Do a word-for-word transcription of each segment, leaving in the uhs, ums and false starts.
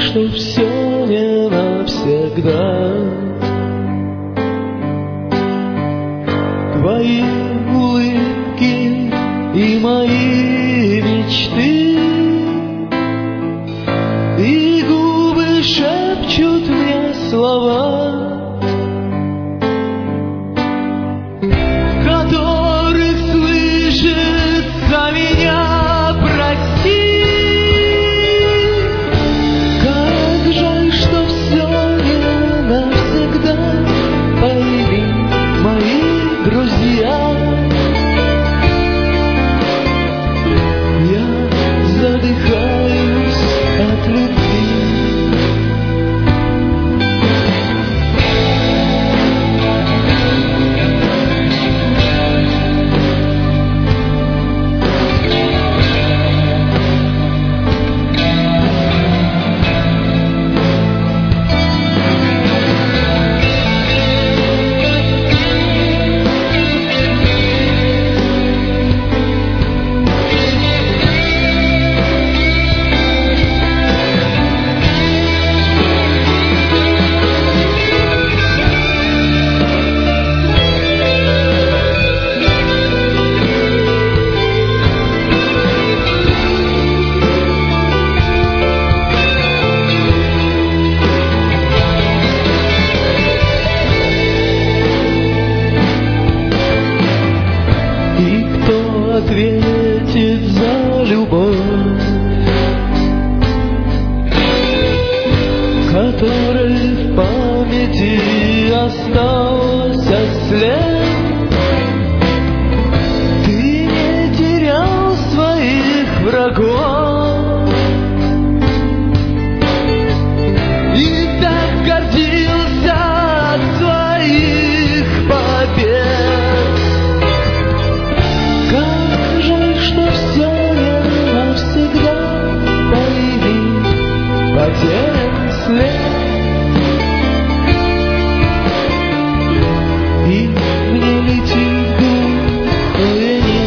что все не навсегда. Твои улыбки и мои мечты, и губы шепчут мне слова, в которых слышится меня прости. Как жаль, что все не навсегда. Пойми, мои друзья, я задыхаюсь от любви. Ответит за любовь, которой в памяти остался след. Ты не терял своих врагов и так гордился от своих побед. Потерян след, и мне летит дуновение.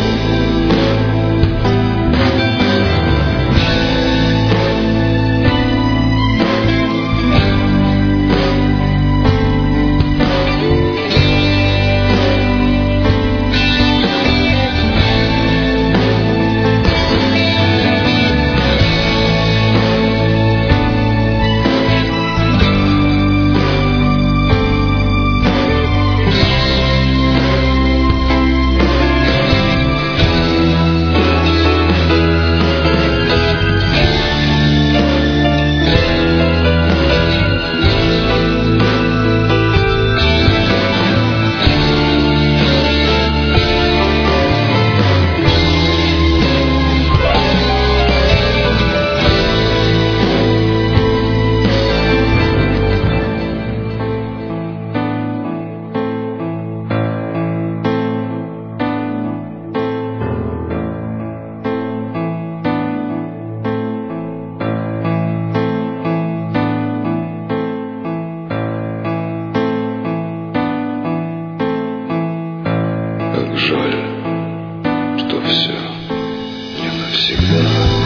Жаль, что все не навсегда.